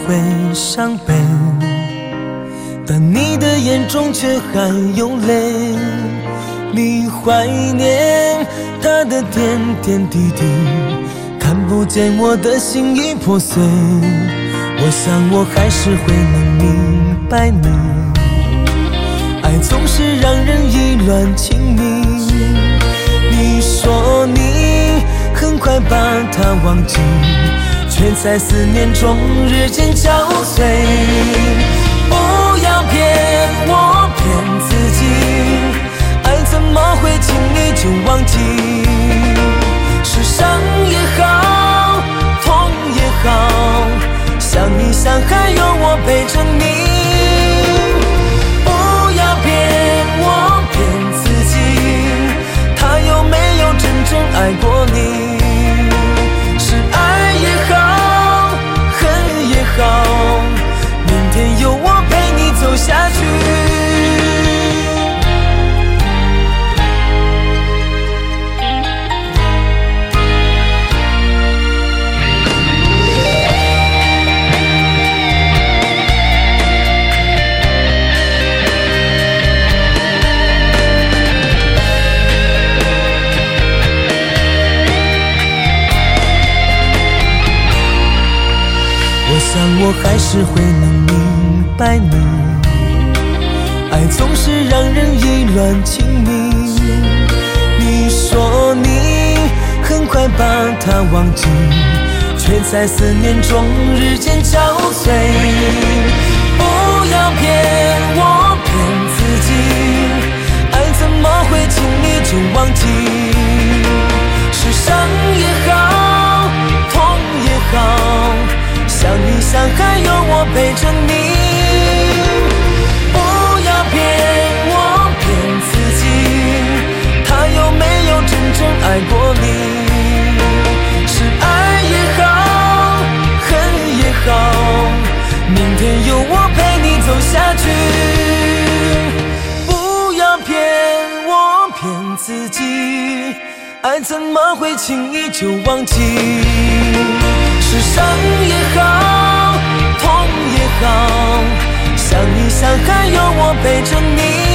会伤悲，但你的眼中却还有泪。你怀念他的点点滴滴，看不见我的心已破碎。我想我还是会能明白你，爱总是让人意乱情迷。你说你很快把他忘记，却在思念中日渐憔悴。不要骗我骗自己，爱怎么会轻易就忘记？是伤也好，痛也好，想一想还有我陪着你。不要骗我骗自己，他有没有真正爱过你？是爱也好，恨也好，明天有我陪你走下去。我想我还是会能明白你，爱总是让人意乱情迷。你说你很快把他忘记，却在思念中日渐憔悴。不要骗我骗自己，爱怎么会轻易就忘记？是伤也好，痛也好，想一想还有我陪着你。不要骗我骗自己，他有没有真正爱过你？是爱也好，恨也好，明天有我陪你走下去。不要骗我骗自己，爱怎么会轻易就忘记？是伤也好，痛也好，想一想还有我陪着你。